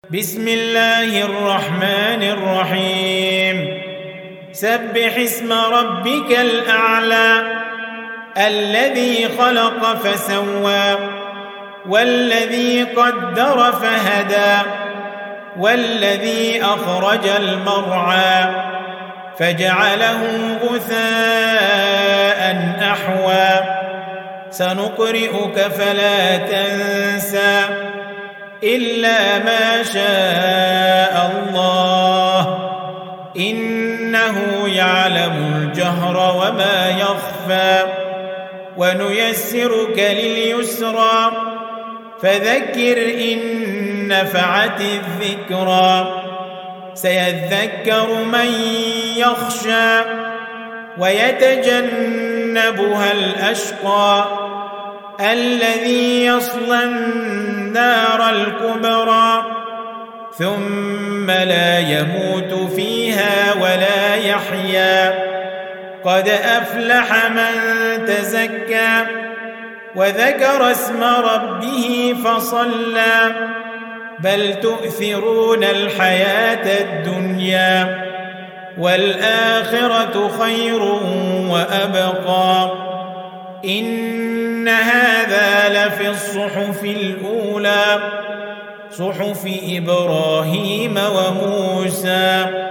بسم الله الرحمن الرحيم سبح اسم ربك الأعلى الذي خلق فسوى والذي قدر فهدى والذي أخرج المرعى فجعله غثاء أحوى سنقرئك فلا تنسى إلا ما شاء الله إنه يعلم الجهر وما يخفى ونيسرك لليسرى فذكر إن نفعت الذكرى سيذكر من يخشى ويتجنبها الأشقى الذي يصلى النار الكبرى ثم لا يموت فيها ولا يحيا قد أفلح من تزكى وذكر اسم ربه فصلى بل تؤثرون الحياة الدنيا والآخرة خير وأبقى إن هذا لفي الصحف الأولى صحف إبراهيم وموسى